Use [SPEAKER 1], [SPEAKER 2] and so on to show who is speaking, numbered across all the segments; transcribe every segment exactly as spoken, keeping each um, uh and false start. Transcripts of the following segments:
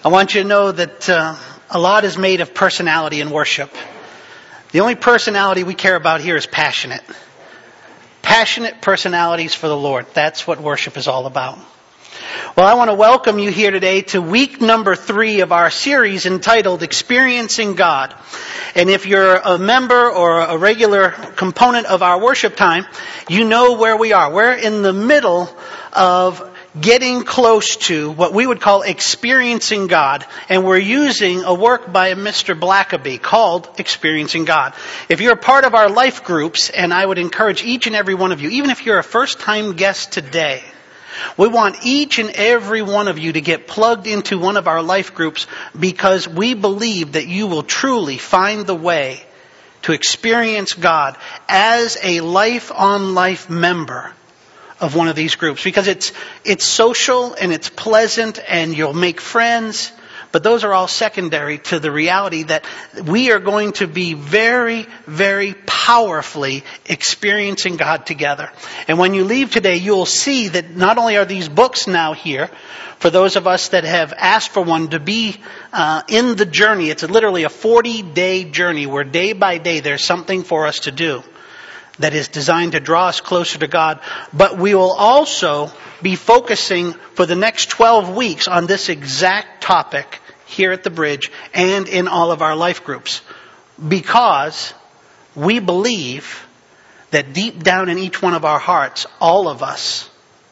[SPEAKER 1] I want you to know that uh, a lot is made of personality in worship. The only personality we care about here is passionate. Passionate personalities for the Lord. That's what worship is all about. Well, I want to welcome you here today to week number three of our series entitled Experiencing God. And if you're a member or a regular component of our worship time, you know where we are. We're in the middle of getting close to what we would call experiencing God. And we're using a work by Mister Blackaby called Experiencing God. If you're a part of our life groups, and I would encourage each and every one of you, even if you're a first-time guest today, we want each and every one of you to get plugged into one of our life groups because we believe that you will truly find the way to experience God as a life-on-life member of one of these groups. Because it's it's social and it's pleasant and you'll make friends, but those are all secondary to the reality that we are going to be very, very powerfully experiencing God together. And when you leave today, you'll see that not only are these books now here, for those of us that have asked for one to be uh, in the journey. It's literally a forty-day journey where day by day there's something for us to do that is designed to draw us closer to God. But we will also be focusing for the next twelve weeks on this exact topic here at the Bridge and in all of our life groups. Because we believe that deep down in each one of our hearts, all of us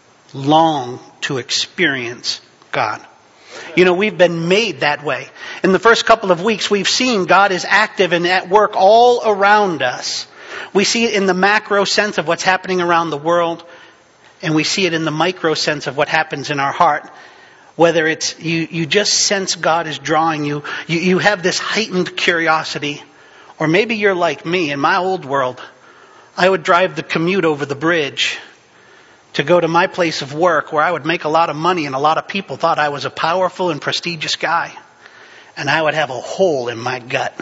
[SPEAKER 1] long to experience God. You know, we've been made that way. In the first couple of weeks, we've seen God is active and at work all around us. We see it in the macro sense of what's happening around the world, and we see it in the micro sense of what happens in our heart. Whether it's you, you just sense God is drawing you, you, you have this heightened curiosity, or maybe you're like me. In my old world, I would drive the commute over the bridge to go to my place of work where I would make a lot of money and a lot of people thought I was a powerful and prestigious guy. And I would have a hole in my gut.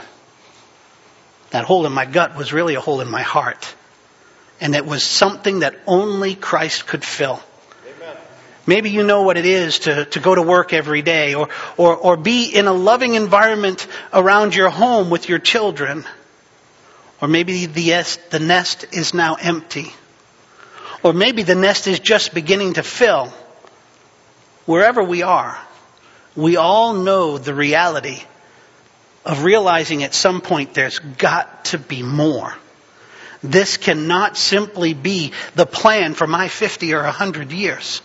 [SPEAKER 1] That hole in my gut was really a hole in my heart. And it was something that only Christ could fill. Amen. Maybe you know what it is to, to go to work every day or, or, or be in a loving environment around your home with your children. Or maybe the, the nest is now empty. Or maybe the nest is just beginning to fill. Wherever we are, we all know the reality of realizing at some point there's got to be more. This cannot simply be the plan for my fifty or one hundred years.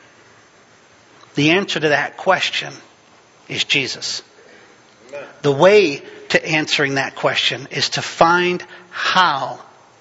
[SPEAKER 1] The answer to that question is Jesus. Amen. The way to answering that question is to find how,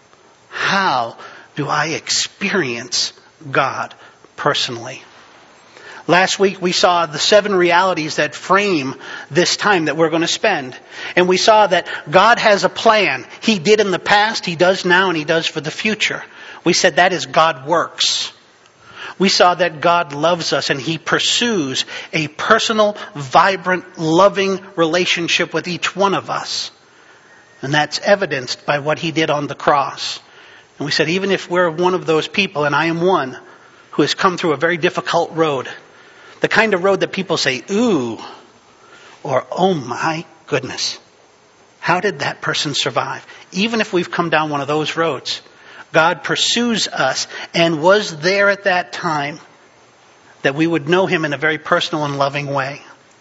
[SPEAKER 1] how do I experience God personally? Last week we saw the seven realities that frame this time that we're going to spend. And we saw that God has a plan. He did in the past, He does now, and He does for the future. We said that is God works. We saw that God loves us and He pursues a personal, vibrant, loving relationship with each one of us. And that's evidenced by what He did on the cross. And we said even if we're one of those people, and I am one, who has come through a very difficult road, the kind of road that people say, ooh, or oh my goodness, how did that person survive? Even if we've come down one of those roads, God pursues us and was there at that time that we would know Him in a very personal and loving way.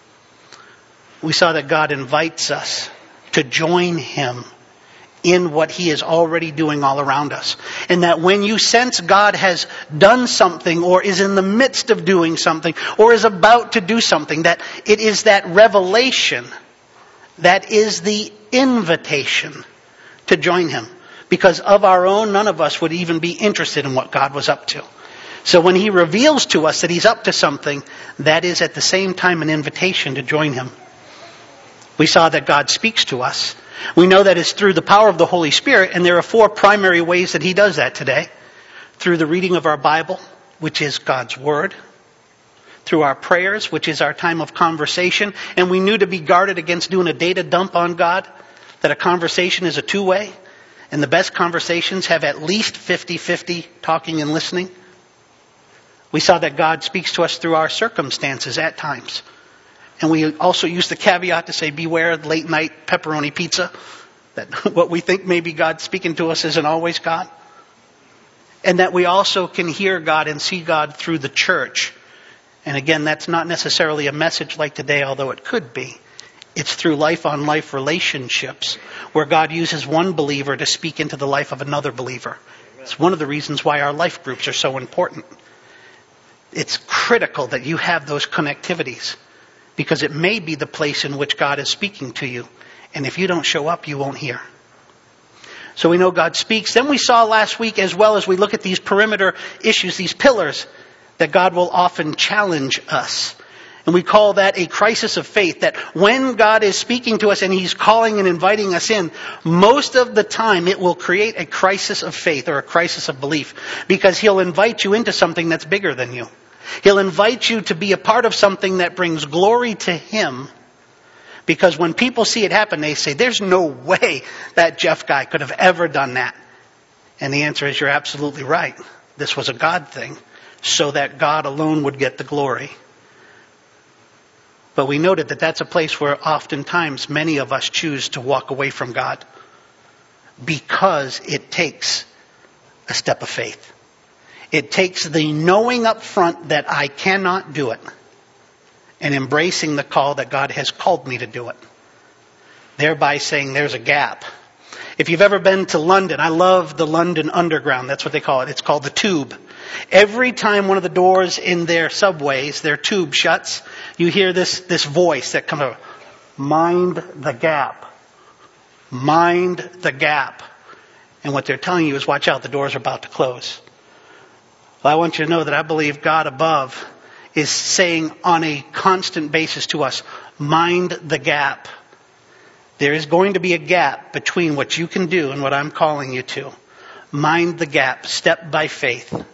[SPEAKER 1] We saw that God invites us to join Him in what He is already doing all around us. And that when you sense God has done something or is in the midst of doing something or is about to do something, that it is that revelation that is the invitation to join Him. Because of our own, none of us would even be interested in what God was up to. So when He reveals to us that He's up to something, that is at the same time an invitation to join Him. We saw that God speaks to us. We know that it's through the power of the Holy Spirit, and there are four primary ways that He does that today. Through the reading of our Bible, which is God's Word. Through our prayers, which is our time of conversation. And we knew to be guarded against doing a data dump on God, that a conversation is a two-way. And the best conversations have at least fifty-fifty talking and listening. We saw that God speaks to us through our circumstances at times. And we also use the caveat to say, beware late night pepperoni pizza. That what we think may be God speaking to us isn't always God. And that we also can hear God and see God through the church. And again, that's not necessarily a message like today, although it could be. It's through life-on-life relationships where God uses one believer to speak into the life of another believer. It's one of the reasons why our life groups are so important. It's critical that you have those connectivities because it may be the place in which God is speaking to you. And if you don't show up, you won't hear. So we know God speaks. Then we saw last week, as well as we look at these perimeter issues, these pillars, that God will often challenge us. And we call that a crisis of faith, that when God is speaking to us and He's calling and inviting us in, most of the time it will create a crisis of faith or a crisis of belief, because He'll invite you into something that's bigger than you. He'll invite you to be a part of something that brings glory to Him. Because when people see it happen, they say, there's no way that Jeff guy could have ever done that. And the answer is, you're absolutely right. This was a God thing, so that God alone would get the glory. But we noted that that's a place where oftentimes many of us choose to walk away from God because it takes a step of faith. It takes the knowing up front that I cannot do it and embracing the call that God has called me to do it, thereby saying there's a gap. If you've ever been to London, I love the London Underground. That's what they call it. It's called the Tube. Every time one of the doors in their subways, their tube shuts, you hear this, this voice that comes over. Mind the gap. Mind the gap. And what they're telling you is, watch out, the doors are about to close. Well, I want you to know that I believe God above is saying on a constant basis to us, mind the gap. There is going to be a gap between what you can do and what I'm calling you to. Mind the gap, step by faith.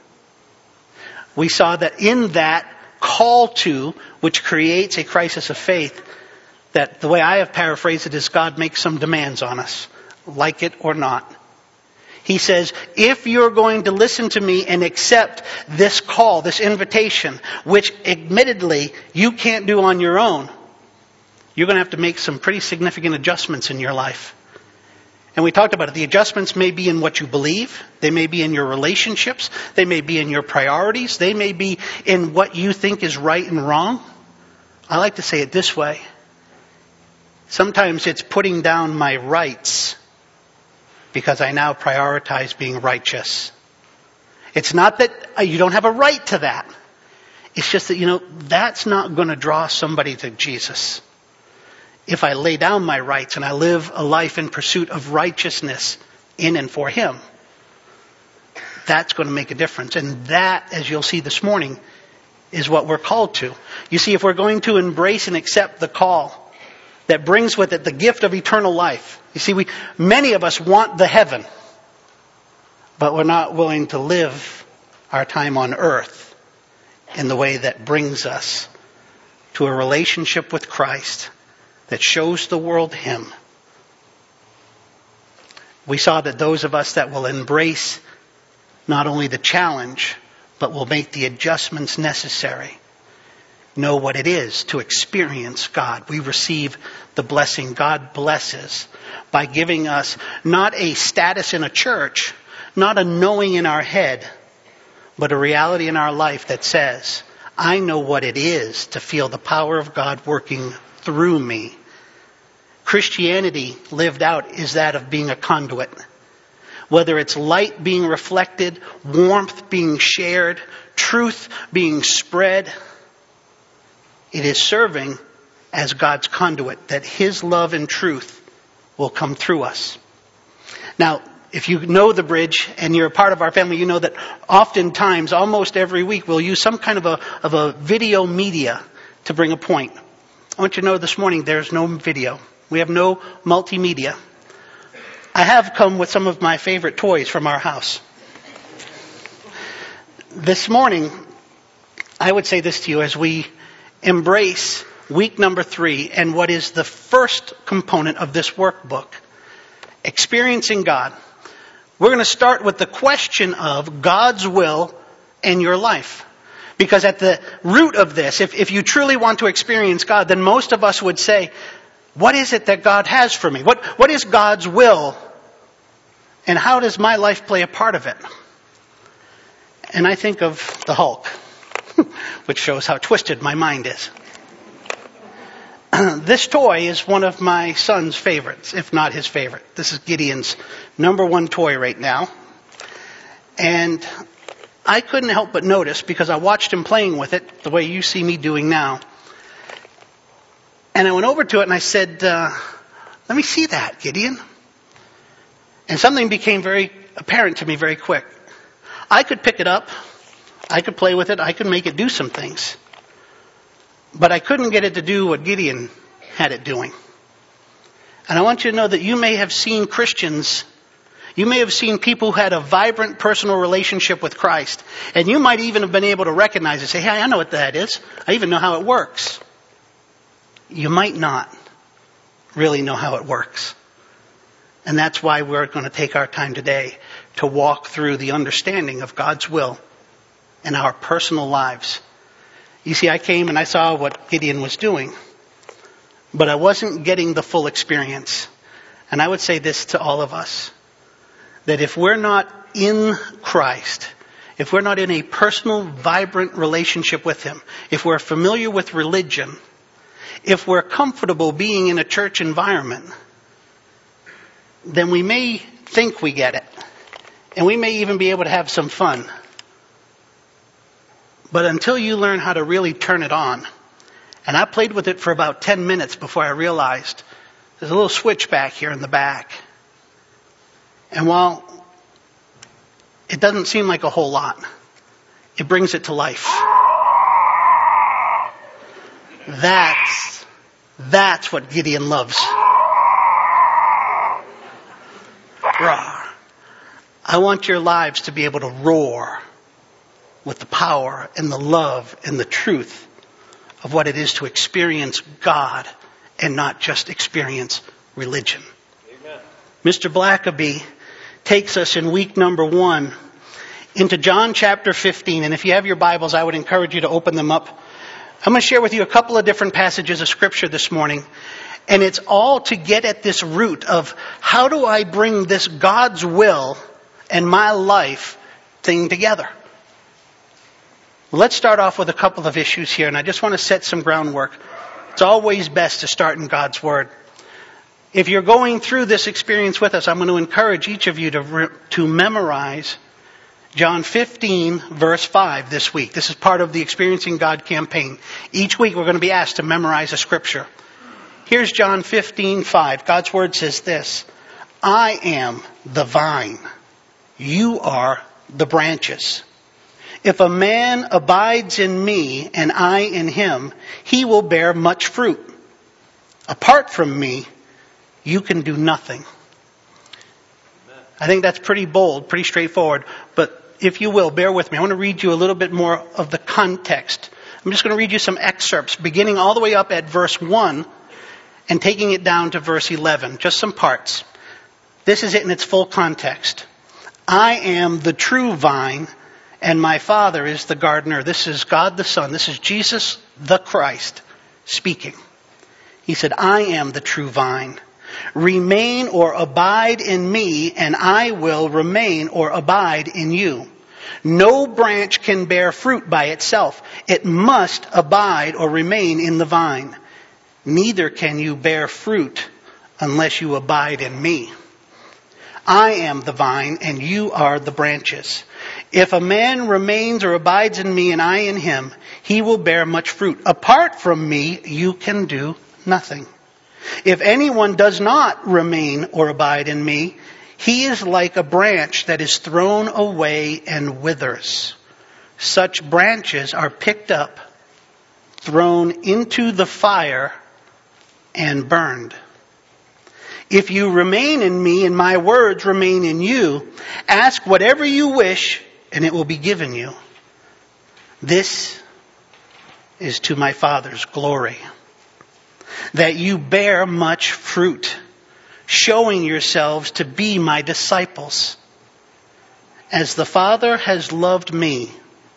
[SPEAKER 1] We saw that in that call to, which creates a crisis of faith, that the way I have paraphrased it is God makes some demands on us, like it or not. He says, if you're going to listen to me and accept this call, this invitation, which admittedly you can't do on your own, you're going to have to make some pretty significant adjustments in your life. And we talked about it. The adjustments may be in what you believe. They may be in your relationships. They may be in your priorities. They may be in what you think is right and wrong. I like to say it this way. Sometimes it's putting down my rights because I now prioritize being righteous. It's not that you don't have a right to that. It's just that, you know, that's not going to draw somebody to Jesus. If I lay down my rights and I live a life in pursuit of righteousness in and for Him, that's going to make a difference. And that, as you'll see this morning, is what we're called to. You see, if we're going to embrace and accept the call that brings with it the gift of eternal life. You see, we many of us want the heaven, but we're not willing to live our time on earth in the way that brings us to a relationship with Christ that shows the world Him. We saw that those of us that will embrace not only the challenge, but will make the adjustments necessary, know what it is to experience God. We receive the blessing God blesses by giving us not a status in a church, not a knowing in our head, but a reality in our life that says, I know what it is to feel the power of God working through me. Christianity lived out is that of being a conduit. Whether it's light being reflected, warmth being shared, truth being spread, it is serving as God's conduit, that His love and truth will come through us. Now, if you know the Bridge and you're a part of our family, you know that oftentimes, almost every week, we'll use some kind of a, of a video media to bring a point. I want you to know this morning there's no video. We have no multimedia. I have come with some of my favorite toys from our house. This morning, I would say this to you as we embrace week number three and what is the first component of this workbook, experiencing God. We're going to start with the question of God's will in your life. Because at the root of this, if, if you truly want to experience God, then most of us would say, what is it that God has for me? What, what is God's will? And how does my life play a part of it? And I think of the Hulk, which shows how twisted my mind is. This toy is one of my son's favorites, if not his favorite. This is Gideon's number one toy right now. And I couldn't help but notice, because I watched him playing with it the way you see me doing now. And I went over to it and I said, uh, let me see that, Gideon. And something became very apparent to me very quick. I could pick it up. I could play with it. I could make it do some things. But I couldn't get it to do what Gideon had it doing. And I want you to know that you may have seen Christians, you may have seen people who had a vibrant personal relationship with Christ. And you might even have been able to recognize it, say, hey, I know what that is. I even know how it works. You might not really know how it works. And that's why we're going to take our time today to walk through the understanding of God's will in our personal lives. You see, I came and I saw what Gideon was doing, but I wasn't getting the full experience. And I would say this to all of us, that if we're not in Christ, if we're not in a personal, vibrant relationship with Him, if we're familiar with religion, if we're comfortable being in a church environment, then we may think we get it. And we may even be able to have some fun. But until you learn how to really turn it on, and I played with it for about ten minutes before I realized there's a little switch back here in the back. And while it doesn't seem like a whole lot, it brings it to life. That's, that's what Gideon loves. Roar. I want your lives to be able to roar with the power and the love and the truth of what it is to experience God and not just experience religion. Amen. Mister Blackaby takes us in week number one into John chapter fifteen. And if you have your Bibles, I would encourage you to open them up. I'm going to share with you a couple of different passages of Scripture this morning. And it's all to get at this root of how do I bring this God's will and my life thing together. Let's start off with a couple of issues here, and I just want to set some groundwork. It's always best to start in God's Word. If you're going through this experience with us, I'm going to encourage each of you to, re- to memorize John fifteen, verse five this week. This is part of the Experiencing God campaign. Each week we're going to be asked to memorize a scripture. Here's John fifteen, five. God's Word says this, I am the vine. You are the branches. If a man abides in me and I in him, he will bear much fruit. Apart from me, you can do nothing. Amen. I think that's pretty bold, pretty straightforward. But if you will, bear with me. I want to read you a little bit more of the context. I'm just going to read you some excerpts, beginning all the way up at verse one and taking it down to verse eleven. Just some parts. This is it in its full context. I am the true vine, and my Father is the gardener. This is God the Son. This is Jesus the Christ speaking. He said, I am the true vine. Remain or abide in me, and I will remain or abide in you. No branch can bear fruit by itself. It must abide or remain in the vine. Neither can you bear fruit unless you abide in me. I am the vine, and you are the branches. If a man remains or abides in me and I in him, he will bear much fruit. Apart from me, you can do nothing. If anyone does not remain or abide in me, he is like a branch that is thrown away and withers. Such branches are picked up, thrown into the fire, and burned. If you remain in me and my words remain in you, ask whatever you wish and it will be given you. This is to my Father's glory, that you bear much fruit, showing yourselves to be my disciples. As the Father has loved me,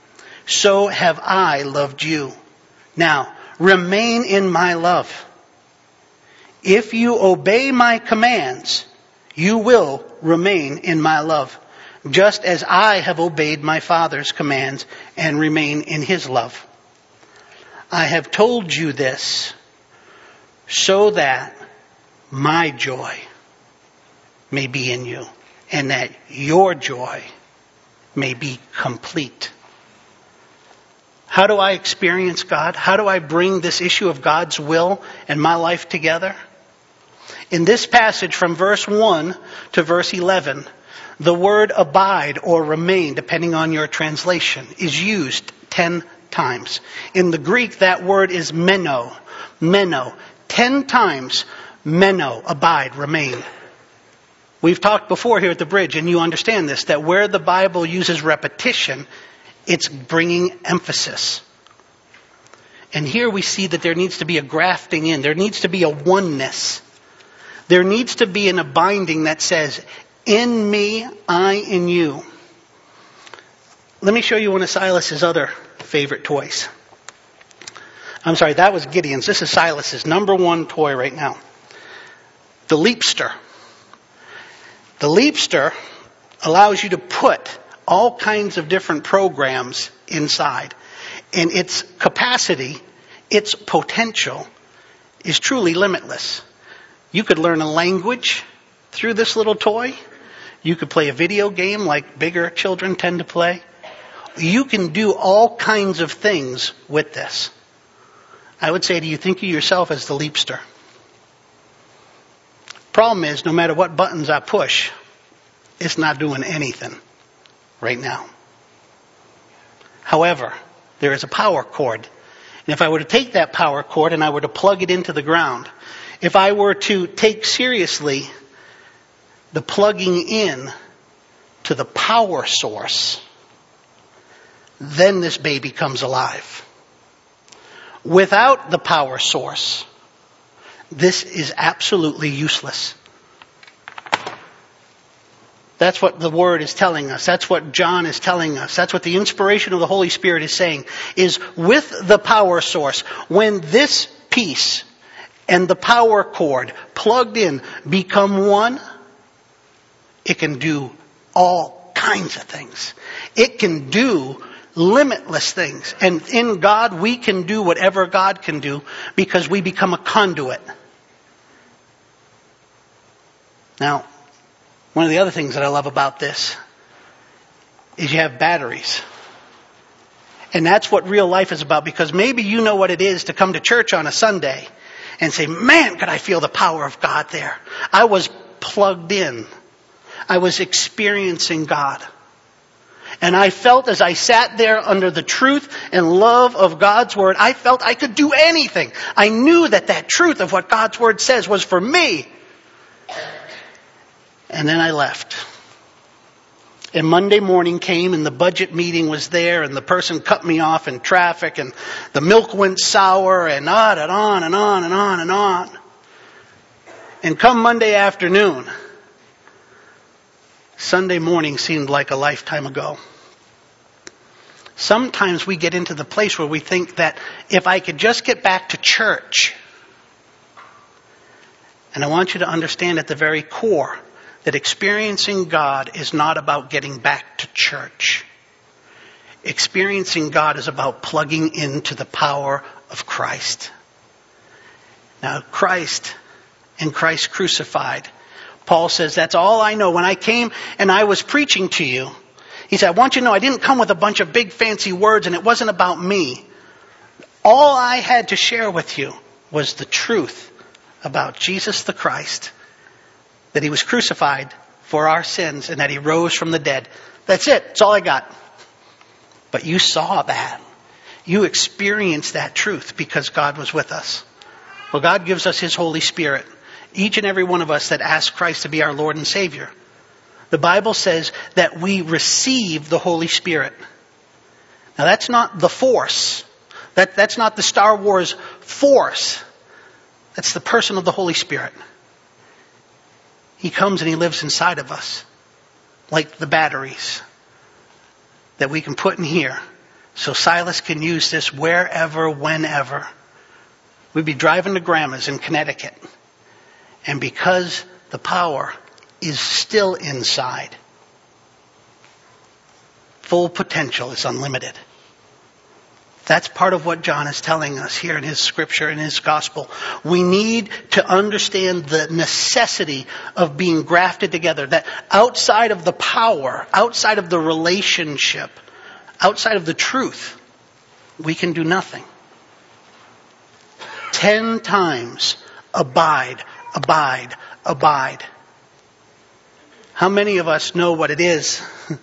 [SPEAKER 1] so have I loved you. Now, remain in my love. If you obey my commands, you will remain in my love, just as I have obeyed my Father's commands and remain in his love. I have told you this so that my joy may be in you and that your joy may be complete. How do I experience God? How do I bring this issue of God's will and my life together? In this passage from verse one to verse eleven, the word abide or remain, depending on your translation, is used ten times. In the Greek, that word is meno. Meno. Ten times, meno, abide, remain. We've talked before here at the bridge, and you understand this, that where the Bible uses repetition, it's bringing emphasis. And here we see that there needs to be a grafting in. There needs to be a oneness. There needs to be an abiding that says, in me, I in you. Let me show you one of Silas's other favorite toys. I'm sorry, that was Gideon's. This is Silas's number one toy right now. The Leapster. The Leapster allows you to put all kinds of different programs inside. And its capacity, its potential, is truly limitless. You could learn a language through this little toy. You could play a video game like bigger children tend to play. You can do all kinds of things with this. I would say to you, think of yourself as the Leapster. Problem is, no matter what buttons I push, it's not doing anything right now. However, there is a power cord. And if I were to take that power cord and I were to plug it into the ground, if I were to take seriously the plugging in to the power source, then this baby comes alive. Without the power source, this is absolutely useless. That's what the Word is telling us. That's what John is telling us. That's what the inspiration of the Holy Spirit is saying, is with the power source, when this piece and the power cord plugged in become one, it can do all kinds of things. It can do limitless things. And in God, we can do whatever God can do because we become a conduit. Now, one of the other things that I love about this is you have batteries. And that's what real life is about, because maybe you know what it is to come to church on a Sunday and say, man, could I feel the power of God there. I was plugged in. I was experiencing God. And I felt as I sat there under the truth and love of God's Word, I felt I could do anything. I knew that that truth of what God's Word says was for me. And then I left. And Monday morning came and the budget meeting was there and the person cut me off in traffic and the milk went sour and on and on and on and on and on. And come Monday afternoon, Sunday morning seemed like a lifetime ago. Sometimes we get into the place where we think that if I could just get back to church. And I want you to understand at the very core that experiencing God is not about getting back to church. Experiencing God is about plugging into the power of Christ. Now, Christ and Christ crucified. Paul says, that's all I know. When I came and I was preaching to you, he said, I want you to know I didn't come with a bunch of big fancy words and it wasn't about me. All I had to share with you was the truth about Jesus the Christ, that he was crucified for our sins and that he rose from the dead. That's it. That's all I got. But you saw that. You experienced that truth because God was with us. Well, God gives us his Holy Spirit. Each and every one of us that asks Christ to be our Lord and Savior. The Bible says that we receive the Holy Spirit. Now that's not the Force. That, that's not the Star Wars Force. That's the person of the Holy Spirit. He comes and he lives inside of us. Like the batteries that we can put in here so Silas can use this wherever, whenever. We'd be driving to Grandma's in Connecticut. And because the power is still inside, full potential is unlimited. That's part of what John is telling us here in his scripture, in his gospel. We need to understand the necessity of being grafted together. That outside of the power, outside of the relationship, outside of the truth, we can do nothing. Ten times, abide, abide, abide. How many of us know what it is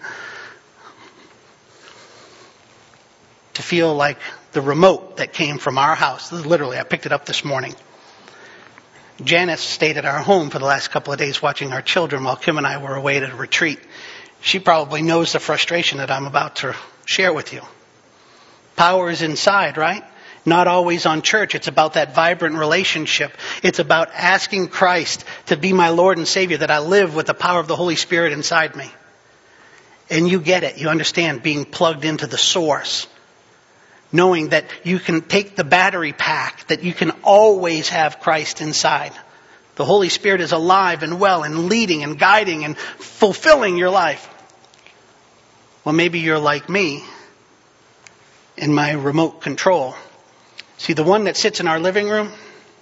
[SPEAKER 1] to feel like the remote that came from our house? Literally, I picked it up this morning. Janice stayed at our home for the last couple of days watching our children while Kim and I were away at a retreat. She probably knows the frustration that I'm about to share with you. Power is inside, right? Not always on church. It's about that vibrant relationship. It's about asking Christ to be my Lord and Savior, that I live with the power of the Holy Spirit inside me. And you get it. You understand being plugged into the source. Knowing that you can take the battery pack, that you can always have Christ inside. The Holy Spirit is alive and well and leading and guiding and fulfilling your life. Well, maybe you're like me in my remote control. See, the one that sits in our living room,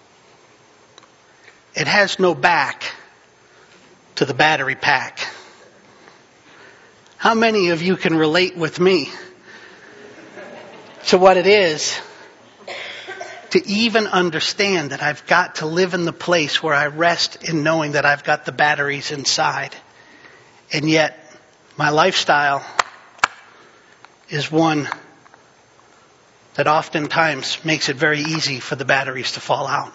[SPEAKER 1] it has no back to the battery pack. How many of you can relate with me to what it is to even understand that I've got to live in the place where I rest in knowing that I've got the batteries inside? And yet, my lifestyle is one that oftentimes makes it very easy for the batteries to fall out.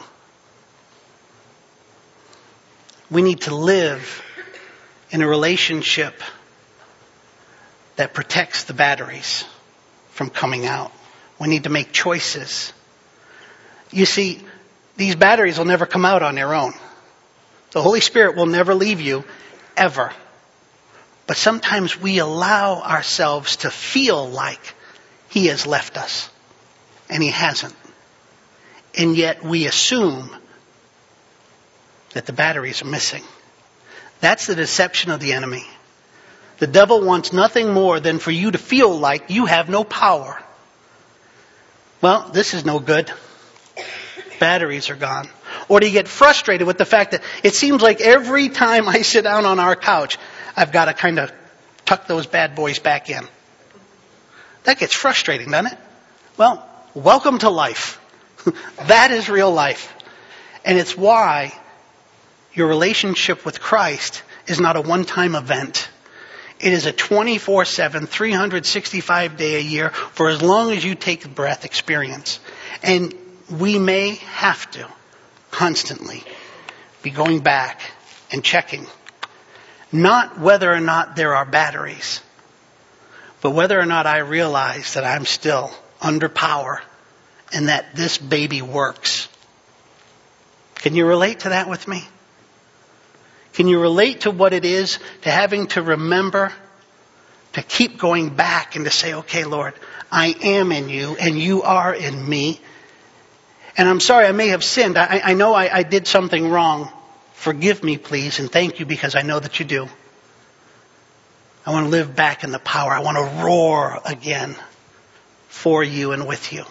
[SPEAKER 1] We need to live in a relationship that protects the batteries from coming out. We need to make choices. You see, these batteries will never come out on their own. The Holy Spirit will never leave you, ever. But sometimes we allow ourselves to feel like He has left us. And He hasn't. And yet we assume that the batteries are missing. That's the deception of the enemy. The devil wants nothing more than for you to feel like you have no power. Well, this is no good. Batteries are gone. Or to get frustrated with the fact that it seems like every time I sit down on our couch, I've got to kind of tuck those bad boys back in. That gets frustrating, doesn't it? Well, welcome to life. That is real life. And it's why your relationship with Christ is not a one-time event. It is a twenty-four seven, three hundred sixty-five day a year, for as long as you take a breath, experience. And we may have to constantly be going back and checking. Not whether or not there are batteries, but whether or not I realize that I'm still under power and that this baby works. Can you relate to that with me? Can you relate to what it is to having to remember to keep going back and to say, okay, Lord, I am in you and you are in me. And I'm sorry, I may have sinned. I, I know I, I did something wrong. Forgive me, please, and thank you because I know that you do. I want to live back in the power. I want to roar again for you and with you.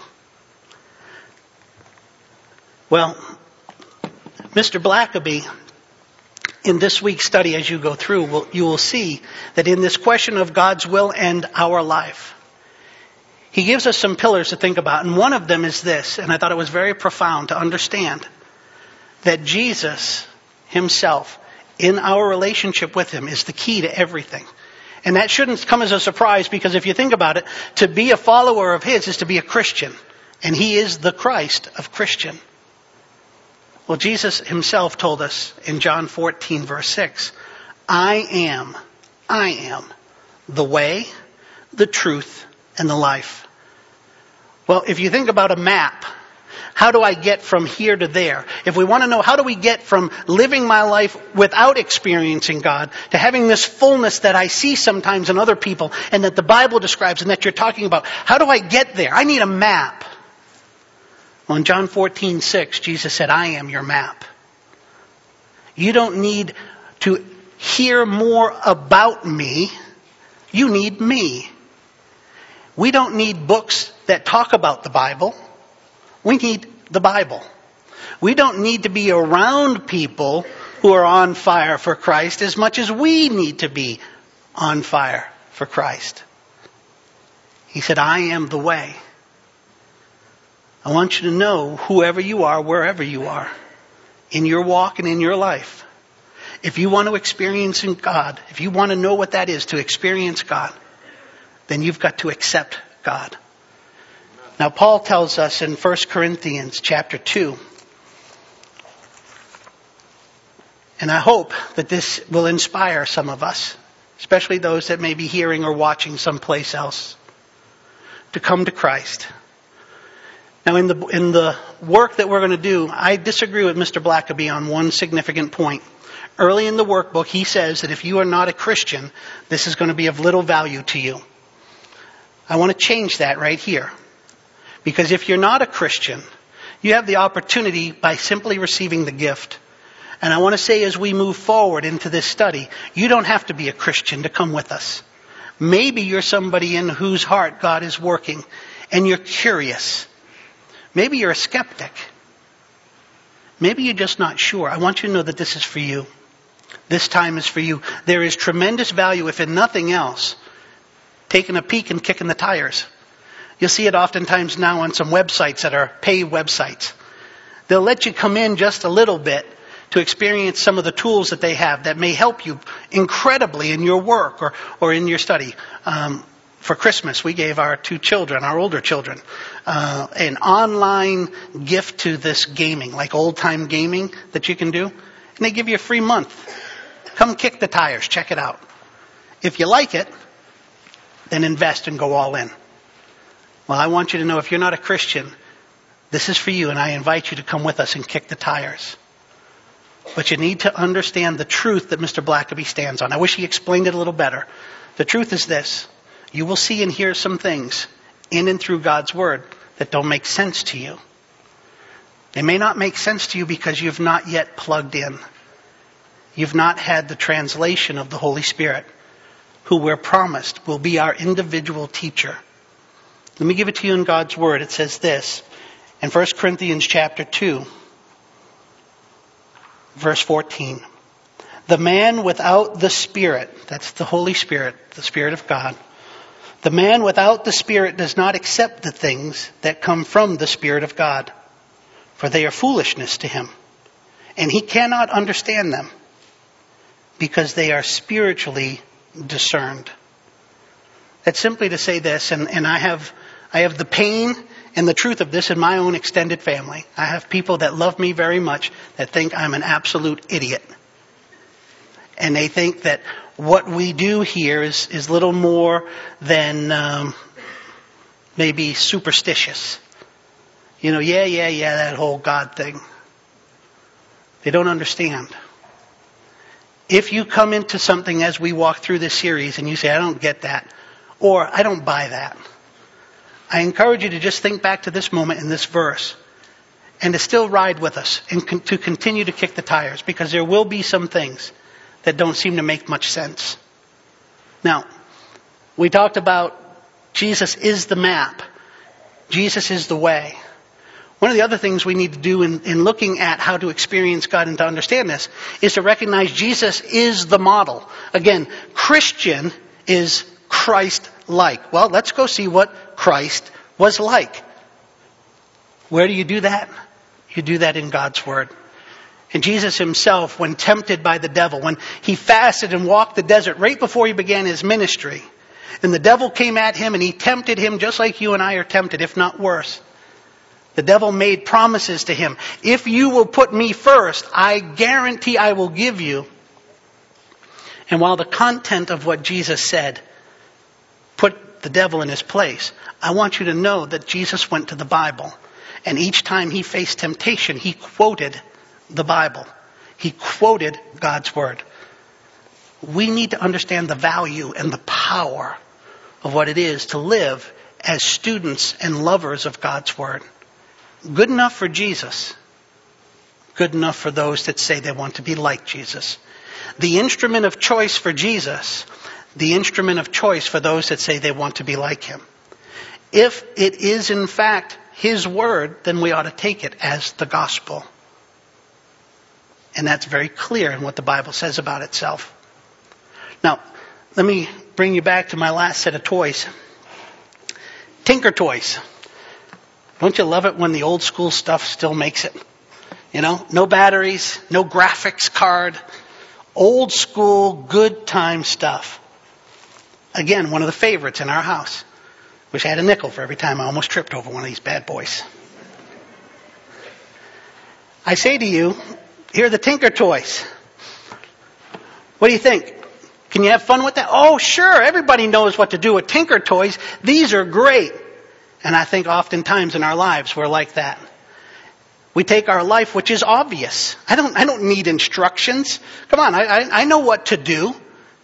[SPEAKER 1] Well, Mister Blackaby, in this week's study, as you go through, you will see that in this question of God's will and our life, he gives us some pillars to think about. And one of them is this, and I thought it was very profound to understand, that Jesus Himself, in our relationship with Him, is the key to everything. And that shouldn't come as a surprise, because if you think about it, to be a follower of His is to be a Christian. And He is the Christ of Christian. Well, Jesus Himself told us in John fourteen, verse six, I am, I am the way, the truth, and the life. Well, if you think about a map, How do I get from here to there? If we want to know how do we get from living my life without experiencing God to having this fullness that I see sometimes in other people and that the Bible describes and that you're talking about, how do I get there? I need a map. Well, in John fourteen six, Jesus said, I am your map. You don't need to hear more about me. You need me. We don't need books that talk about the Bible. We need the Bible. We don't need to be around people who are on fire for Christ as much as we need to be on fire for Christ. He said, I am the way. I want you to know, whoever you are, wherever you are, in your walk and in your life, if you want to experience God, if you want to know what that is, to experience God, then you've got to accept God. Now, Paul tells us in First Corinthians chapter two, and I hope that this will inspire some of us, especially those that may be hearing or watching someplace else, to come to Christ. Now, in the in the work that we're going to do, I disagree with Mister Blackaby on one significant point. Early in the workbook, he says that if you are not a Christian, this is going to be of little value to you. I want to change that right here. Because if you're not a Christian, you have the opportunity by simply receiving the gift. And I want to say as we move forward into this study, you don't have to be a Christian to come with us. Maybe you're somebody in whose heart God is working and you're curious. Maybe you're a skeptic. Maybe you're just not sure. I want you to know that this is for you. This time is for you. There is tremendous value, if in nothing else, taking a peek and kicking the tires. You'll see it oftentimes now on some websites that are paid websites. They'll let you come in just a little bit to experience some of the tools that they have that may help you incredibly in your work or, or in your study. Um, for Christmas, we gave our two children, our older children, uh, an online gift to this gaming, like old-time gaming that you can do. And they give you a free month. Come kick the tires. Check it out. If you like it, then invest and go all in. Well, I want you to know, if you're not a Christian, this is for you, and I invite you to come with us and kick the tires. But you need to understand the truth that Mister Blackaby stands on. I wish he explained it a little better. The truth is this. You will see and hear some things in and through God's Word that don't make sense to you. They may not make sense to you because you've not yet plugged in. You've not had the translation of the Holy Spirit, who we're promised will be our individual teacher. Let me give it to you in God's Word. It says this in First Corinthians chapter two, verse fourteen. The man without the Spirit, that's the Holy Spirit, the Spirit of God. The man without the Spirit does not accept the things that come from the Spirit of God, for they are foolishness to him, and he cannot understand them, because they are spiritually discerned. That's simply to say this, and, and I have I have the pain and the truth of this in my own extended family. I have people that love me very much that think I'm an absolute idiot. And they think that what we do here is, is little more than um, maybe superstitious. You know, yeah, yeah, yeah, that whole God thing. They don't understand. If you come into something as we walk through this series and you say, I don't get that, or I don't buy that, I encourage you to just think back to this moment in this verse and to still ride with us and con- to continue to kick the tires, because there will be some things that don't seem to make much sense. Now, we talked about Jesus is the map. Jesus is the way. One of the other things we need to do in, in looking at how to experience God and to understand this is to recognize Jesus is the model. Again, Christian is Christ-like. Well, let's go see what Christ was like. Where do you do that? You do that in God's Word. And Jesus himself, when tempted by the devil, when he fasted and walked the desert right before he began his ministry, and the devil came at him and he tempted him just like you and I are tempted, if not worse. The devil made promises to him. If you will put me first, I guarantee I will give you. And while the content of what Jesus said put the devil in his place, I want you to know that Jesus went to the Bible. And each time he faced temptation, he quoted the Bible. He quoted God's word. We need to understand the value and the power of what it is to live as students and lovers of God's word. Good enough for Jesus. Good enough for those that say they want to be like Jesus. The instrument of choice for Jesus. The instrument of choice for those that say they want to be like him. If it is in fact his word, then we ought to take it as the gospel. And that's very clear in what the Bible says about itself. Now, let me bring you back to my last set of toys. Tinker Toys. Don't you love it when the old school stuff still makes it? You know, no batteries, no graphics card. Old school, good time stuff. Again, one of the favorites in our house. Wish I had a nickel for every time I almost tripped over one of these bad boys. I say to you, here are the Tinker Toys. What do you think? Can you have fun with that? Oh, sure. Everybody knows what to do with Tinker Toys. These are great. And I think oftentimes in our lives we're like that. We take our life, which is obvious. I don't, I don't need instructions. Come on, I, I, I know what to do.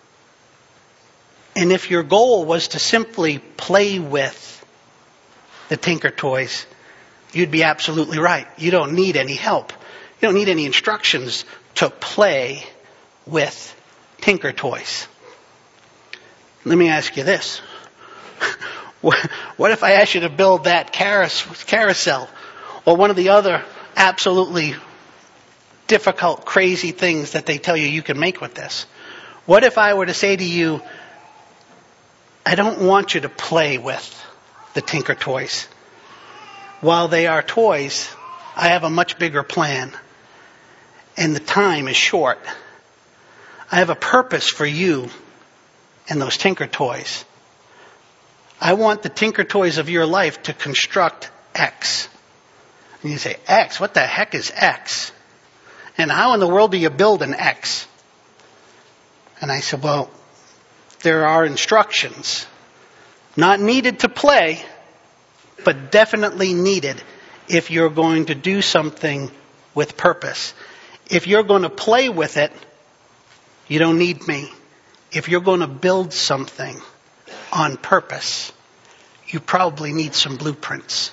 [SPEAKER 1] And if your goal was to simply play with the Tinker Toys, you'd be absolutely right. You don't need any help. You don't need any instructions to play with Tinker Toys. Let me ask you this. What if I asked you to build that carousel or one of the other absolutely difficult, crazy things that they tell you you can make with this? What if I were to say to you, I don't want you to play with the Tinker Toys. While they are toys, I have a much bigger plan. And the time is short. I have a purpose for you and those Tinker Toys. I want the Tinker Toys of your life to construct X. And you say, X? What the heck is X? And how in the world do you build an X? And I said, well, there are instructions. Not needed to play, but definitely needed if you're going to do something with purpose. If you're going to play with it, you don't need me. If you're going to build something on purpose, you probably need some blueprints.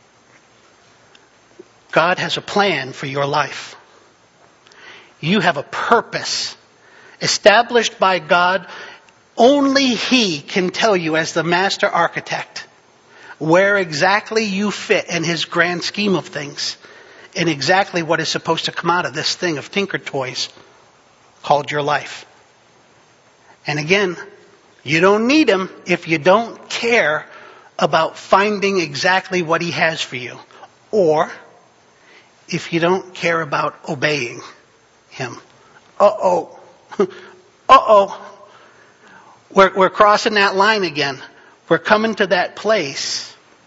[SPEAKER 1] God has a plan for your life. You have a purpose established by God. Only He can tell you as the master architect where exactly you fit in His grand scheme of things and exactly what is supposed to come out of this thing of Tinker Toys called your life. And again, you don't need Him if you don't care about finding exactly what He has for you, or if you don't care about obeying Him. Uh-oh. Uh-oh. We're, we're crossing that line again. We're coming to that place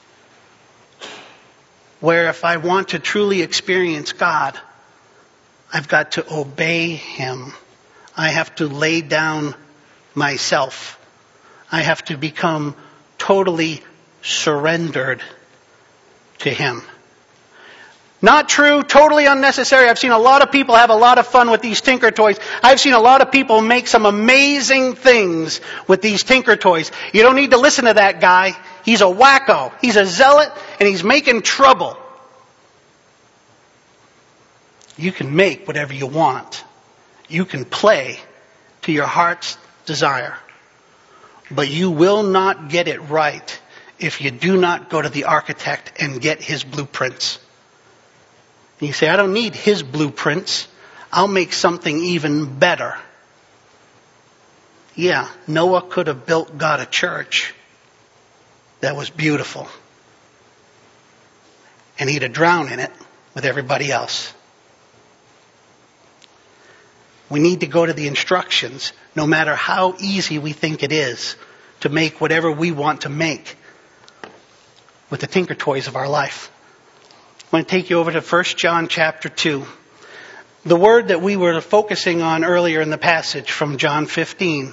[SPEAKER 1] where if I want to truly experience God, I've got to obey Him. I have to lay down myself. I have to become totally surrendered to Him. Not true, totally unnecessary. I've seen a lot of people have a lot of fun with these Tinker Toys. I've seen a lot of people make some amazing things with these Tinker Toys. You don't need to listen to that guy. He's a wacko. He's a zealot, and he's making trouble. You can make whatever you want. You can play to your heart's desire. But you will not get it right if you do not go to the architect and get his blueprints. And you say, I don't need his blueprints. I'll make something even better. Yeah, Noah could have built God a church that was beautiful. And he'd have drowned in it with everybody else. We need to go to the instructions, no matter how easy we think it is, to make whatever we want to make with the Tinker Toys of our life. I want to take you over to First John chapter two. The word that we were focusing on earlier in the passage from John fifteen,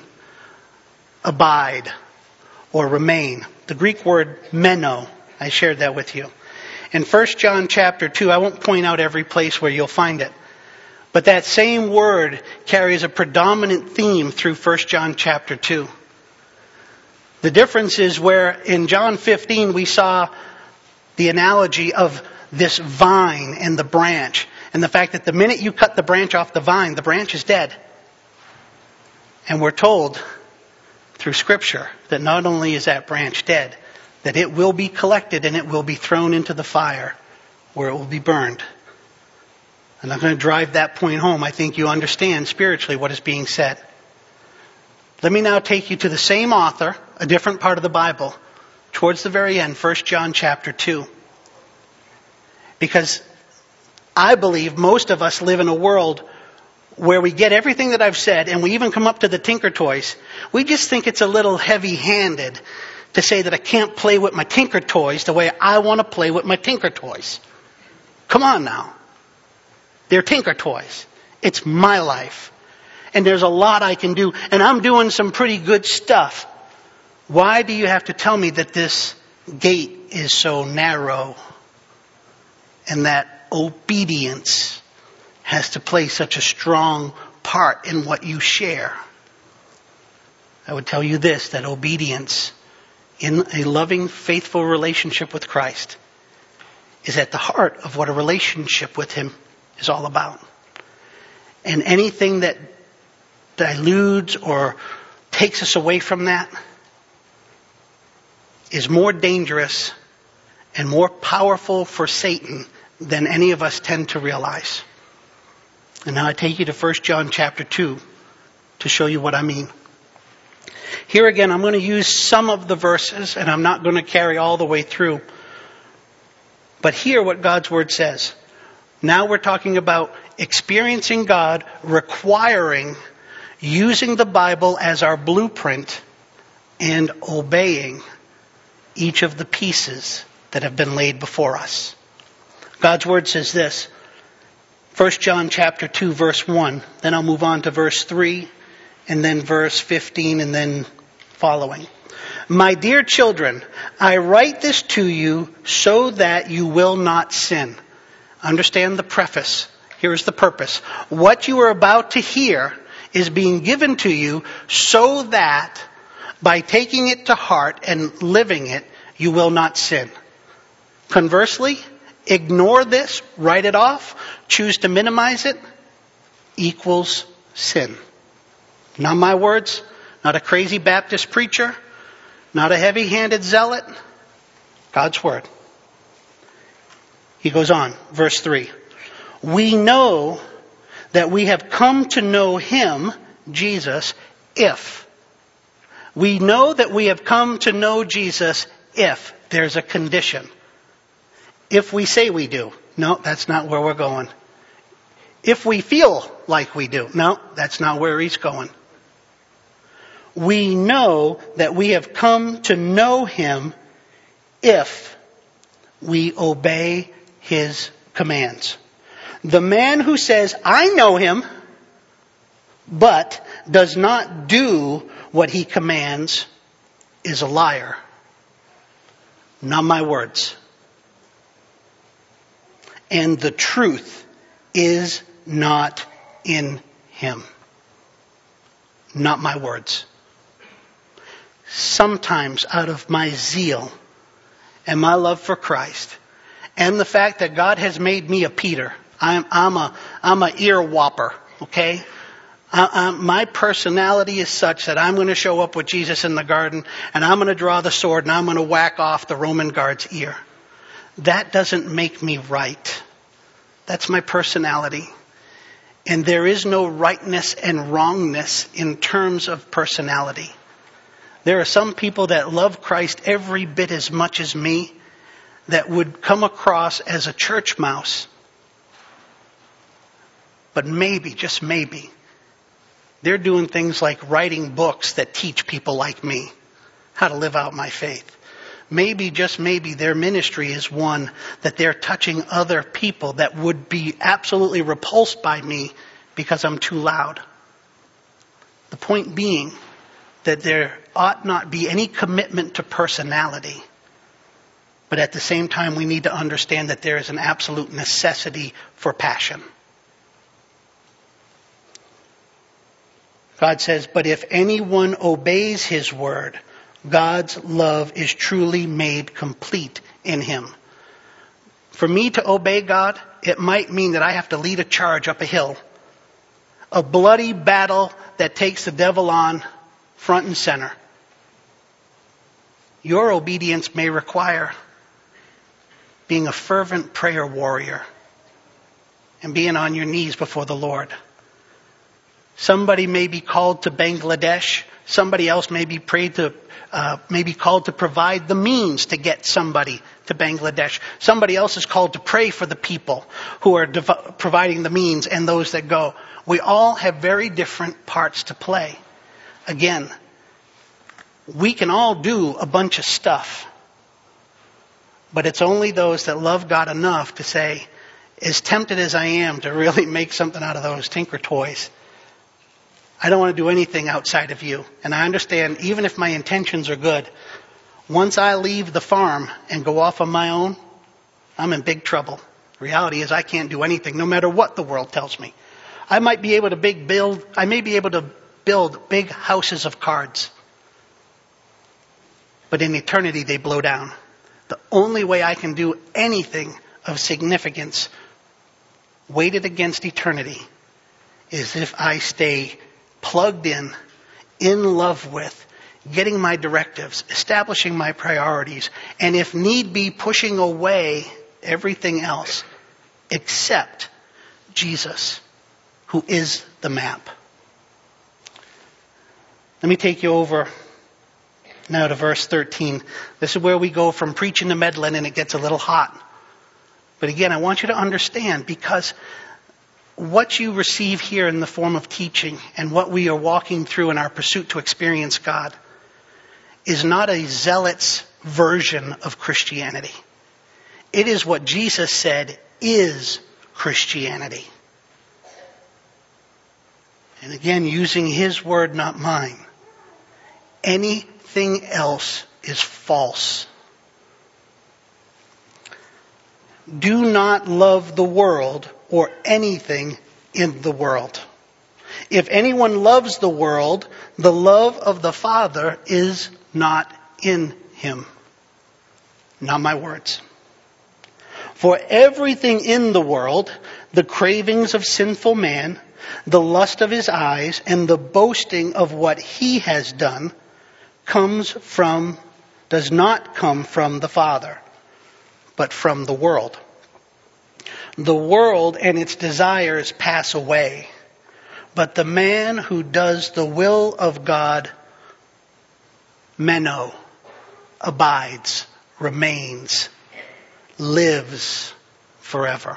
[SPEAKER 1] abide or remain. The Greek word meno, I shared that with you. In First John chapter two, I won't point out every place where you'll find it, but that same word carries a predominant theme through First John chapter two. The difference is where in John fifteen we saw the analogy of this vine and the branch, and the fact that the minute you cut the branch off the vine, the branch is dead. And we're told through Scripture that not only is that branch dead, that it will be collected and it will be thrown into the fire where it will be burned. I'm not going to drive that point home. I think you understand spiritually what is being said. Let me now take you to the same author, a different part of the Bible, towards the very end, First John chapter two. Because I believe most of us live in a world where we get everything that I've said, and we even come up to the Tinker Toys. We just think it's a little heavy-handed to say that I can't play with my Tinker Toys the way I want to play with my Tinker Toys. Come on now. They're Tinker Toys. It's my life. And there's a lot I can do, and I'm doing some pretty good stuff. Why do you have to tell me that this gate is so narrow and that obedience has to play such a strong part in what you share? I would tell you this, that obedience in a loving, faithful relationship with Christ is at the heart of what a relationship with Him is all about. And anything that dilutes or takes us away from that is more dangerous and more powerful for Satan than any of us tend to realize. And now I take you to First John chapter two to show you what I mean. Here again, I'm going to use some of the verses, and I'm not going to carry all the way through. But hear what God's Word says. Now we're talking about experiencing God, requiring, using the Bible as our blueprint, and obeying each of the pieces that have been laid before us. God's Word says this. First John chapter two, verse one. Then I'll move on to verse three, and then verse fifteen, and then following. My dear children, I write this to you so that you will not sin. Understand the preface. Here's the purpose. What you are about to hear is being given to you so that by taking it to heart and living it, you will not sin. Conversely, ignore this, write it off, choose to minimize it, equals sin. Not my words, not a crazy Baptist preacher, not a heavy-handed zealot, God's Word. He goes on, verse three. We know that we have come to know Him, Jesus, if. We know that we have come to know Jesus if there's a condition. If we say we do. No, that's not where we're going. If we feel like we do. No, that's not where he's going. We know that we have come to know Him if we obey His commands. The man who says, I know Him, but does not do what He commands is a liar. Not my words. And the truth is not in him. Not my words. Sometimes out of my zeal and my love for Christ and the fact that God has made me a Peter. I'm, I'm a, I'm a ear whopper, okay? I, I, my personality is such that I'm going to show up with Jesus in the garden and I'm going to draw the sword and I'm going to whack off the Roman guard's ear. That doesn't make me right. That's my personality. And there is no rightness and wrongness in terms of personality. There are some people that love Christ every bit as much as me that would come across as a church mouse. But maybe, just maybe, they're doing things like writing books that teach people like me how to live out my faith. Maybe, just maybe, their ministry is one that they're touching other people that would be absolutely repulsed by me because I'm too loud. The point being that there ought not be any commitment to personality, But at the same time, we need to understand that there is an absolute necessity for passion. God says, but if anyone obeys his word, God's love is truly made complete in him. For me to obey God, it might mean that I have to lead a charge up a hill. A bloody battle that takes the devil on front and center. Your obedience may require being a fervent prayer warrior and being on your knees before the Lord. Somebody may be called to Bangladesh. Somebody else may be prayed to, uh, may be called to provide the means to get somebody to Bangladesh. Somebody else is called to pray for the people who are dev- providing the means and those that go. We all have very different parts to play. Again, we can all do a bunch of stuff, but it's only those that love God enough to say, as tempted as I am to really make something out of those Tinker Toys, I don't want to do anything outside of you. And I understand, even if my intentions are good, once I leave the farm and go off on my own, I'm in big trouble. The reality is I can't do anything, no matter what the world tells me. I might be able to big build, I may be able to build big houses of cards. But in eternity, they blow down. The only way I can do anything of significance weighted against eternity is if I stay plugged in, in love with, getting my directives, establishing my priorities, and if need be, pushing away everything else except Jesus, who is the map. Let me take you over now to verse thirteen. This is where we go from preaching to meddling, and it gets a little hot. But again, I want you to understand, because what you receive here in the form of teaching and what we are walking through in our pursuit to experience God is not a zealot's version of Christianity. It is what Jesus said is Christianity. And again, using his word, not mine. Anything else is false. Do not love the world or anything in the world. If anyone loves the world, the love of the Father is not in him. Not my words. For everything in the world, the cravings of sinful man, the lust of his eyes, and the boasting of what he has done, comes from, does not come from the Father, but from the world. The world and its desires pass away, but the man who does the will of God, meno, abides, remains, lives forever.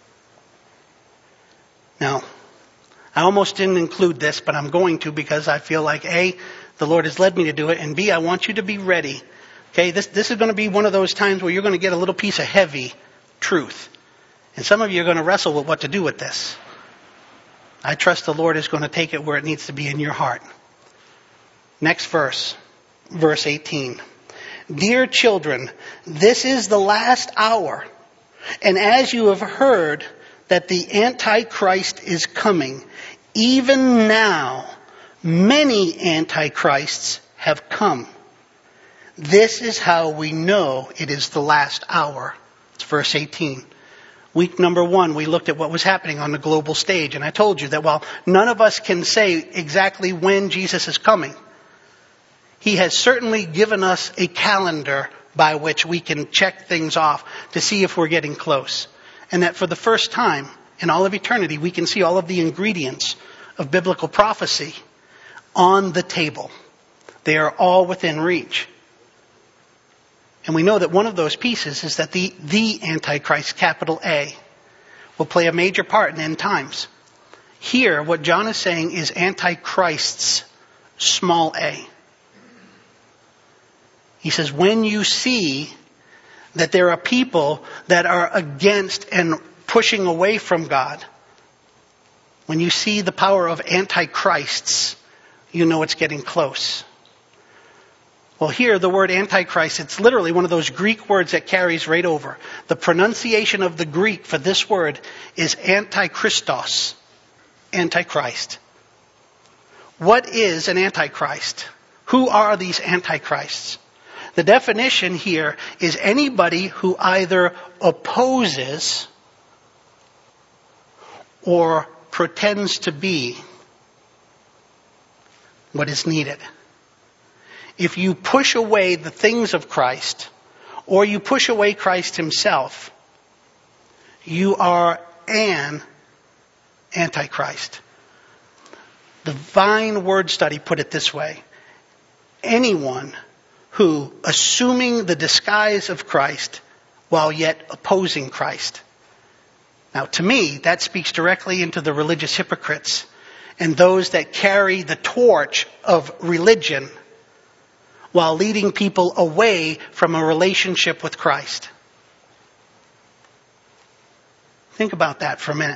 [SPEAKER 1] Now, I almost didn't include this, but I'm going to, because I feel like A, the Lord has led me to do it, and B, I want you to be ready. Okay, this, this is going to be one of those times where you're going to get a little piece of heavy truth. And some of you are going to wrestle with what to do with this. I trust the Lord is going to take it where it needs to be in your heart. Next verse, verse eighteen. Dear children, this is the last hour. And as you have heard that the Antichrist is coming, even now many Antichrists have come. This is how we know it is the last hour. It's verse eighteen. Week number one, we looked at what was happening on the global stage. And I told you that while none of us can say exactly when Jesus is coming, he has certainly given us a calendar by which we can check things off to see if we're getting close. And that for the first time in all of eternity, we can see all of the ingredients of biblical prophecy on the table. They are all within reach. And we know that one of those pieces is that the, the Antichrist, capital A, will play a major part in end times. Here, what John is saying is Antichrists, small a. He says, when you see that there are people that are against and pushing away from God, when you see the power of Antichrists, you know it's getting close. Well, here, the word Antichrist, it's literally one of those Greek words that carries right over. The pronunciation of the Greek for this word is Antichristos, Antichrist. What is an Antichrist? Who are these Antichrists? The definition here is anybody who either opposes or pretends to be what is needed. If you push away the things of Christ, or you push away Christ himself, you are an Antichrist. The Vine Word Study put it this way. Anyone who, assuming the disguise of Christ while yet opposing Christ. Now, to me, that speaks directly into the religious hypocrites and those that carry the torch of religion while leading people away from a relationship with Christ. Think about that for a minute.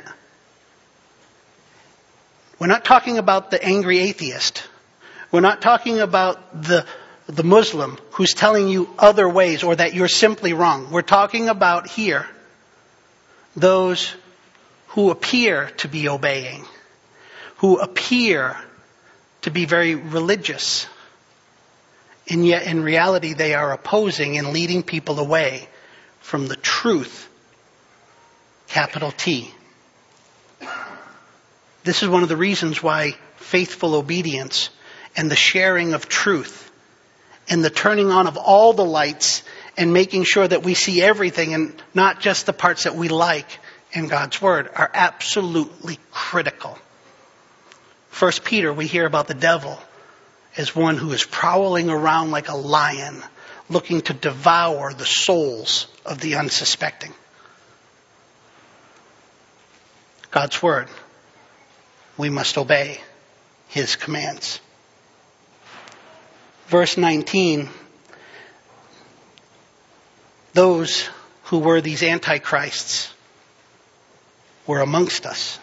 [SPEAKER 1] We're not talking about the angry atheist. We're not talking about the, the Muslim who's telling you other ways or that you're simply wrong. We're talking about here those who appear to be obeying, who appear to be very religious, and yet in reality they are opposing and leading people away from the truth, capital T. This is one of the reasons why faithful obedience and the sharing of truth and the turning on of all the lights and making sure that we see everything and not just the parts that we like in God's Word are absolutely critical. First Peter, we hear about the devil as one who is prowling around like a lion, looking to devour the souls of the unsuspecting. God's Word, we must obey His commands. Verse nineteen, those who were these antichrists were amongst us.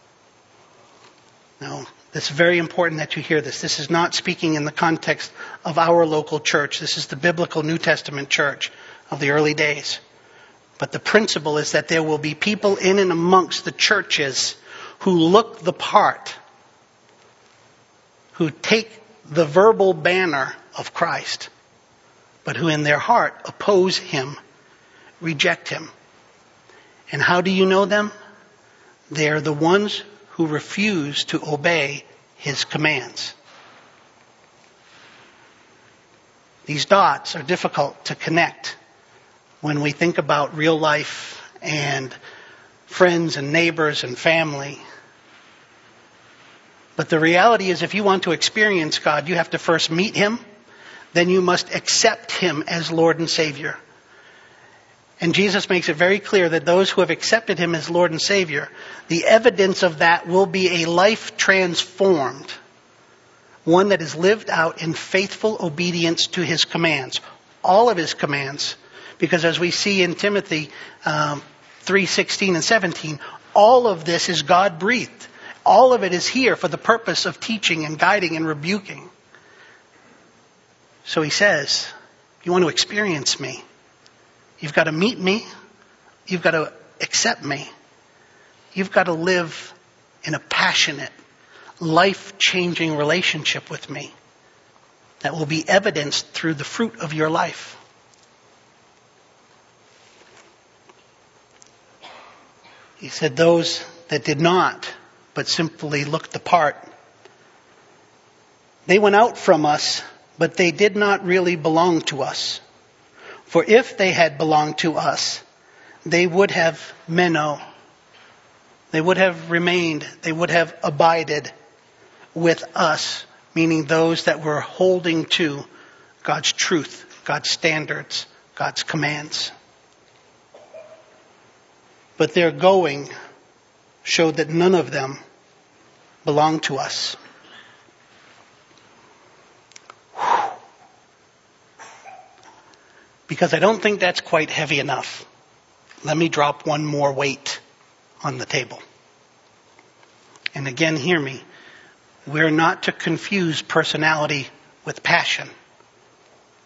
[SPEAKER 1] Now, it's very important that you hear this. This is not speaking in the context of our local church. This is the biblical New Testament church of the early days. But the principle is that there will be people in and amongst the churches who look the part, who take the verbal banner of Christ, but who in their heart oppose Him, reject Him. And how do you know them? They are the ones who refuse to obey His commands. These dots are difficult to connect when we think about real life and friends and neighbors and family. But the reality is, if you want to experience God, you have to first meet Him, then you must accept Him as Lord and Savior. And Jesus makes it very clear that those who have accepted Him as Lord and Savior, the evidence of that will be a life transformed, one that is lived out in faithful obedience to His commands, all of His commands. Because as we see in Timothy um, three sixteen and seventeen, all of this is God-breathed. All of it is here for the purpose of teaching and guiding and rebuking. So he says, you want to experience me, you've got to meet me, you've got to accept me, you've got to live in a passionate, life-changing relationship with me that will be evidenced through the fruit of your life. He said those that did not, but simply looked the part, they went out from us, but they did not really belong to us. For if they had belonged to us, they would have meno, they would have remained, they would have abided with us, meaning those that were holding to God's truth, God's standards, God's commands. But their going showed that none of them belonged to us. Because I don't think that's quite heavy enough, let me drop one more weight on the table. And again, hear me. We're not to confuse personality with passion.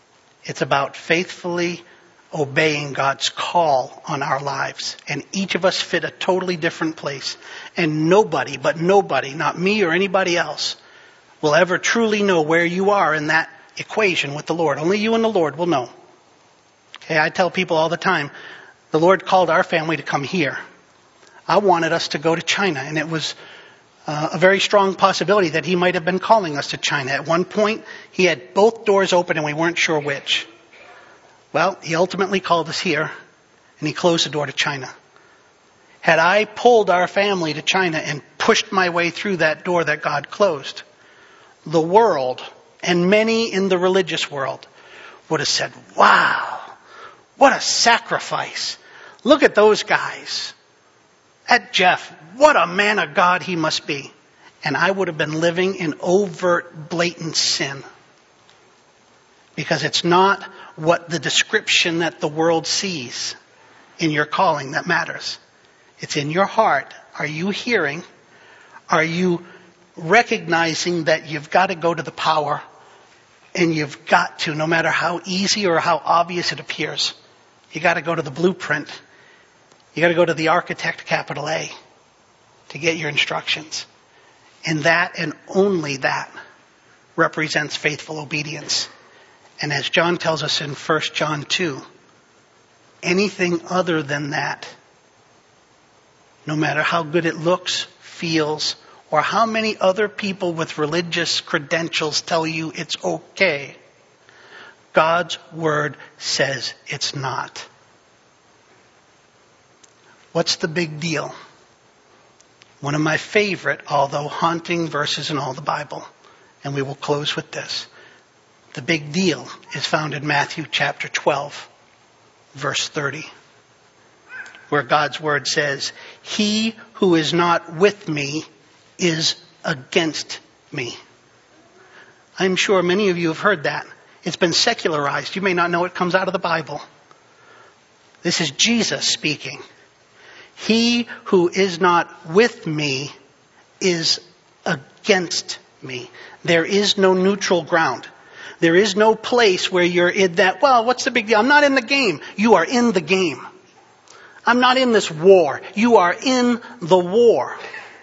[SPEAKER 1] It's about faithfully obeying God's call on our lives. And each of us fit a totally different place. And nobody, but nobody, not me or anybody else, will ever truly know where you are in that equation with the Lord. Only you and the Lord will know. Okay, I tell people all the time, the Lord called our family to come here. I wanted us to go to China, and it was uh, a very strong possibility that he might have been calling us to China. At one point, he had both doors open and we weren't sure which. Well, he ultimately called us here, and he closed the door to China. Had I pulled our family to China and pushed my way through that door that God closed, the world, and many in the religious world, would have said, wow, what a sacrifice. Look at those guys. At Jeff, what a man of God he must be. And I would have been living in overt, blatant sin. Because it's not what the description that the world sees in your calling that matters. It's in your heart. Are you hearing? Are you recognizing that you've got to go to the power, and you've got to, no matter how easy or how obvious it appears, you got to go to the blueprint. You got to go to the architect, capital A, to get your instructions. And that and only that represents faithful obedience. And as John tells us in First John two, anything other than that, no matter how good it looks, feels, or how many other people with religious credentials tell you it's okay, God's word says it's not. What's the big deal? One of my favorite, although haunting verses in all the Bible. And we will close with this. The big deal is found in Matthew chapter twelve, verse thirty. Where God's word says, he who is not with me is against me. I'm sure many of you have heard that. It's been secularized. You may not know it comes out of the Bible. This is Jesus speaking. He who is not with me is against me. There is no neutral ground. There is no place where you're in that, well, what's the big deal? I'm not in the game. You are in the game. I'm not in this war. You are in the war.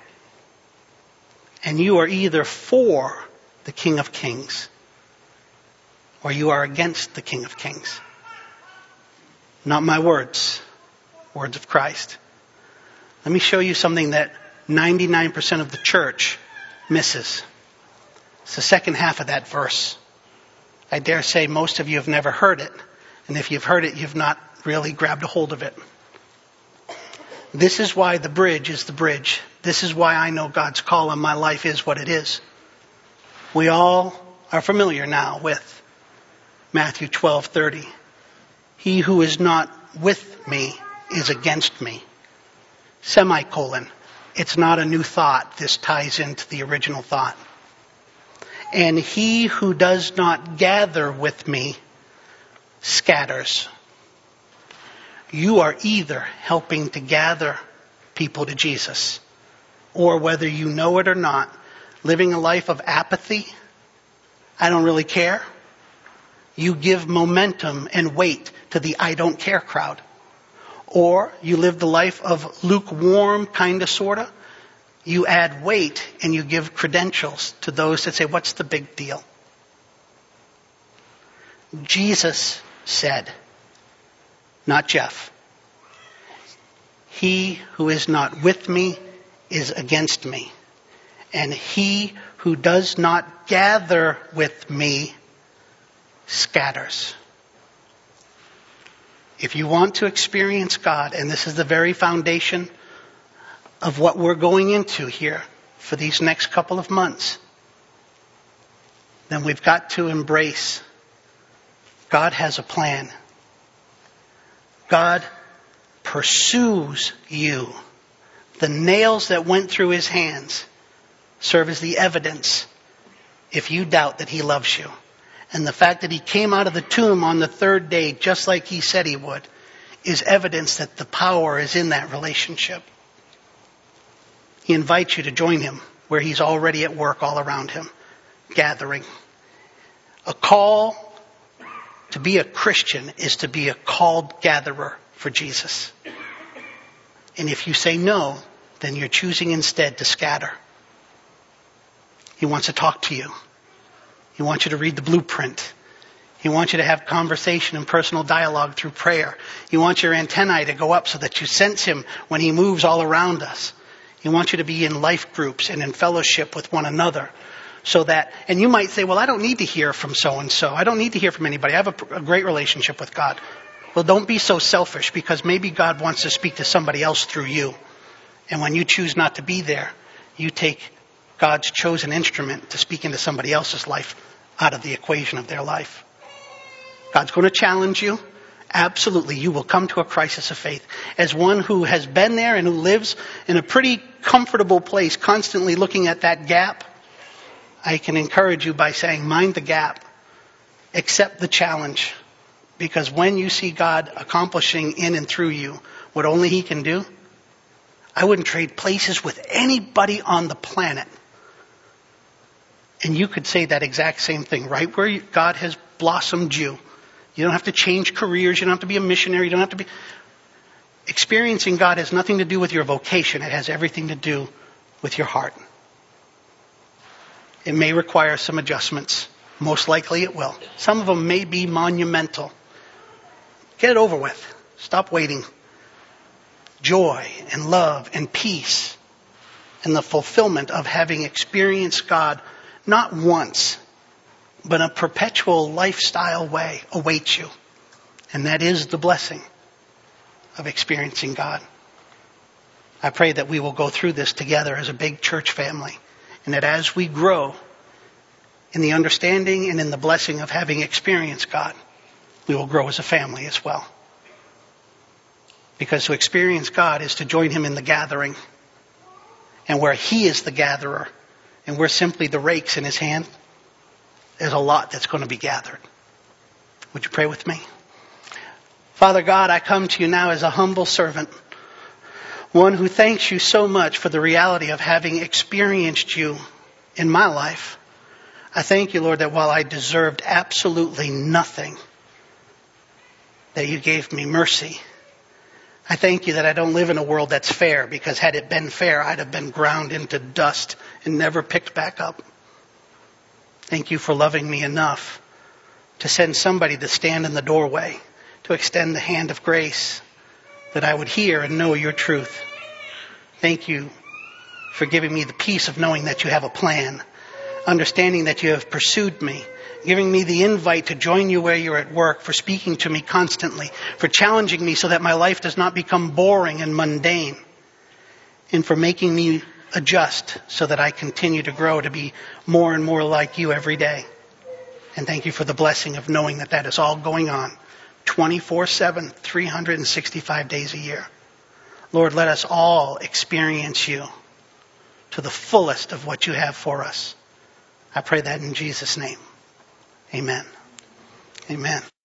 [SPEAKER 1] And you are either for the King of Kings or you are against the King of Kings. Not my words. Words of Christ. Let me show you something that ninety-nine percent of the church misses. It's the second half of that verse. I dare say most of you have never heard it. And if you've heard it, you've not really grabbed a hold of it. This is why the bridge is the bridge. This is why I know God's call on my life is what it is. We all are familiar now with Matthew twelve thirty. He who is not with me is against me. Semicolon. It's not a new thought. This ties into the original thought. And he who does not gather with me scatters. You are either helping to gather people to Jesus, or whether you know it or not, living a life of apathy, I don't really care. You give momentum and weight to the I don't care crowd. Or you live the life of lukewarm, kind of, sort of. You add weight and you give credentials to those that say, what's the big deal? Jesus said, not Jeff, he who is not with me is against me. And he who does not gather with me scatters. If you want to experience God, and this is the very foundation of what we're going into here for these next couple of months, then we've got to embrace God has a plan. God pursues you. The nails that went through his hands serve as the evidence if you doubt that he loves you. And the fact that he came out of the tomb on the third day, just like he said he would, is evidence that the power is in that relationship. He invites you to join him where he's already at work all around him, gathering. A call To be a Christian is to be a called gatherer for Jesus. And if you say no, then you're choosing instead to scatter. He wants to talk to you. He wants you to read the blueprint. He wants you to have conversation and personal dialogue through prayer. He wants your antennae to go up so that you sense him when he moves all around us. He wants you to be in life groups and in fellowship with one another. So that, and you might say, well, I don't need to hear from so-and-so. I don't need to hear from anybody. I have a, a great relationship with God. Well, don't be so selfish, because maybe God wants to speak to somebody else through you. And when you choose not to be there, you take God's chosen instrument to speak into somebody else's life out of the equation of their life. God's going to challenge you. Absolutely, you will come to a crisis of faith. As one who has been there and who lives in a pretty comfortable place, constantly looking at that gap, I can encourage you by saying, mind the gap. Accept the challenge. Because when you see God accomplishing in and through you what only he can do, I wouldn't trade places with anybody on the planet. And you could say that exact same thing, right where God has blossomed you. You don't have to change careers. You don't have to be a missionary. You don't have to be... Experiencing God has nothing to do with your vocation. It has everything to do with your heart. It may require some adjustments. Most likely it will. Some of them may be monumental. Get it over with. Stop waiting. Joy and love and peace and the fulfillment of having experienced God not once, but in a perpetual lifestyle way awaits you. And that is the blessing of experiencing God. I pray that we will go through this together as a big church family. And that as we grow in the understanding and in the blessing of having experienced God, we will grow as a family as well. Because to experience God is to join him in the gathering. And where he is the gatherer and we're simply the rakes in his hand, there's a lot that's going to be gathered. Would you pray with me? Father God, I come to you now as a humble servant. One who thanks you so much for the reality of having experienced you in my life. I thank you, Lord, that while I deserved absolutely nothing, that you gave me mercy. I thank you that I don't live in a world that's fair, because had it been fair, I'd have been ground into dust and never picked back up. Thank you for loving me enough to send somebody to stand in the doorway, to extend the hand of grace, that I would hear and know your truth. Thank you for giving me the peace of knowing that you have a plan, understanding that you have pursued me, giving me the invite to join you where you're at work, for speaking to me constantly, for challenging me so that my life does not become boring and mundane, and for making me adjust so that I continue to grow to be more and more like you every day. And thank you for the blessing of knowing that that is all going on twenty-four seven, three hundred sixty-five days a year. Lord, let us all experience you to the fullest of what you have for us. I pray that in Jesus' name. Amen. Amen.